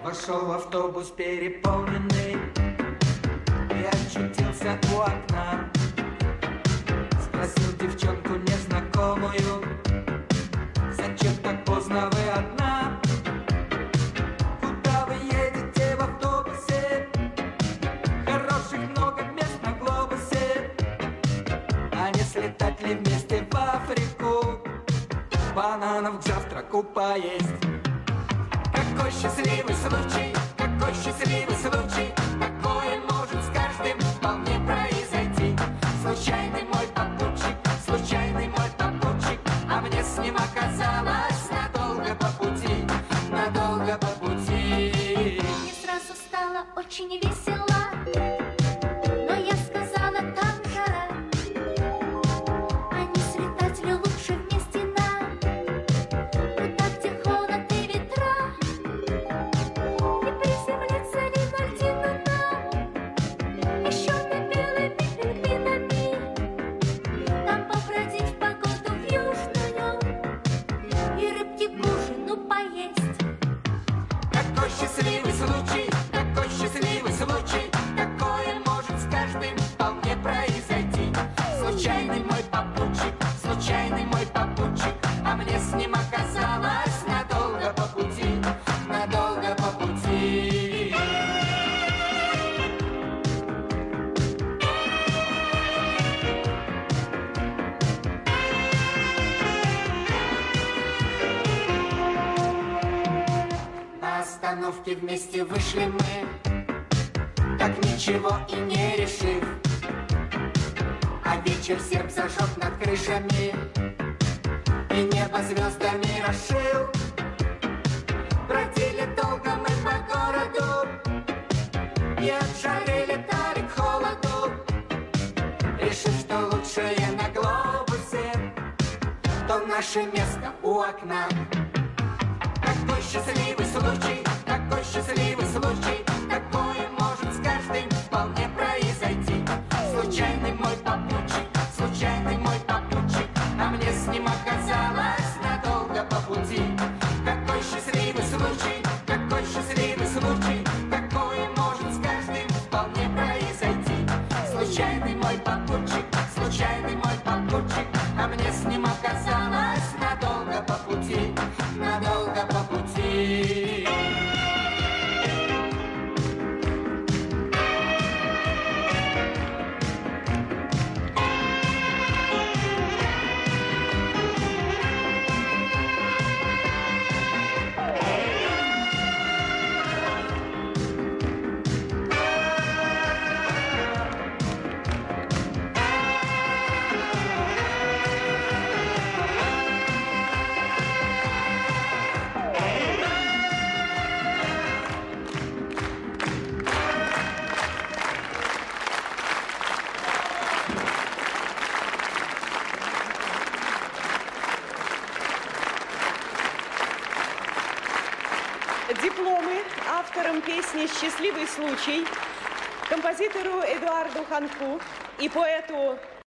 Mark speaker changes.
Speaker 1: Вошел в автобус переполненный и очутился у окна. Спросил девчонку незнакомую: зачем так поздно вы одна? Куда вы едете в автобусе? Хороших много мест на глобусе. А не слетать ли вместе в Африку? Бананов к завтраку поесть. Какой счастливый случай, какой счастливый случай, такое может с каждым вполне произойти. Случайный мой попутчик, а мне с ним оказалось надолго по пути, надолго по пути.
Speaker 2: Мне сразу стало очень весело, но я сказала там же: а не слетать ли лучше вместе нам? Туда, где холод и ветра, не приземлиться ли на льдину нам? Еще не белыми пингвинами нам побродить в погоду в южную и рыбки к ужину поесть.
Speaker 1: Какой счастливый случай, такое может с каждым вполне произойти. Случайный мой попутчик, а мне с ним оказалось надолго по пути, надолго по пути. На остановке вместе вышли мы, так ничего и не решив. А вечер серп зажег над крышами и небо звездами расшил. Бродили долго мы по городу и от жары летали к холоду, решив, что лучшее на глобусе, то наше место у окна. Какой счастливый случай, такое может с каждым вполне произойти. Случайный мой попутчик, а мне с ним оказалось надолго по пути. Какой счастливый случай, такое может с каждым вполне произойти. Случайный мой попутчик, а мне с ним оказалось надолго по пути, надолго по пути.
Speaker 3: Дипломы авторам песни «Счастливый случай», композитору Эдуарду Ханку и поэту